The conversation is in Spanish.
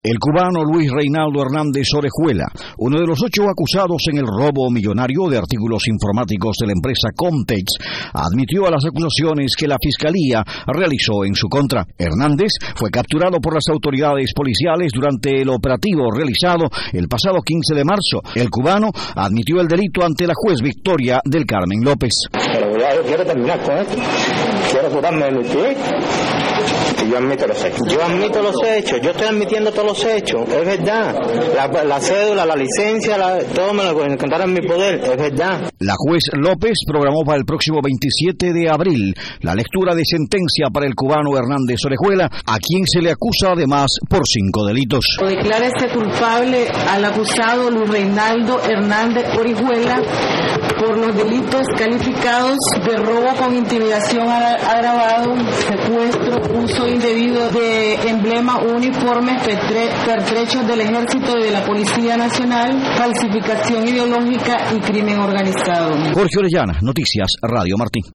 El cubano Luis Reinaldo Hernández Orejuela, uno de los 8 acusados en el robo millonario de artículos informáticos de la empresa Comtex, admitió a las acusaciones que la Fiscalía realizó en su contra. Hernández fue capturado por las autoridades policiales durante el operativo realizado el pasado 15 de marzo. El cubano admitió el delito ante la juez Victoria del Carmen López. Pero ya yo quiero terminar con esto. Quiero curarme de mi pie. Y yo admito los hechos. Yo admito los hechos. Yo estoy admitiendo todos los hechos. Es verdad. La cédula, la licencia, todo me lo encontraron en mi poder. Es verdad. La juez López programó para el próximo 27 de abril la lectura de sentencia para el cubano Hernández Orejuela, a quien se le acusa además por 5 delitos. Declárese culpable al acusado Luis Reinaldo Hernández Orejuela por los delitos calificados de robo con intimidación agravado, secuestro, uso indebido de emblemas uniformes, pertrechos del Ejército y de la Policía Nacional, falsificación ideológica y crimen organizado. Jorge Orellana, Noticias Radio Martí.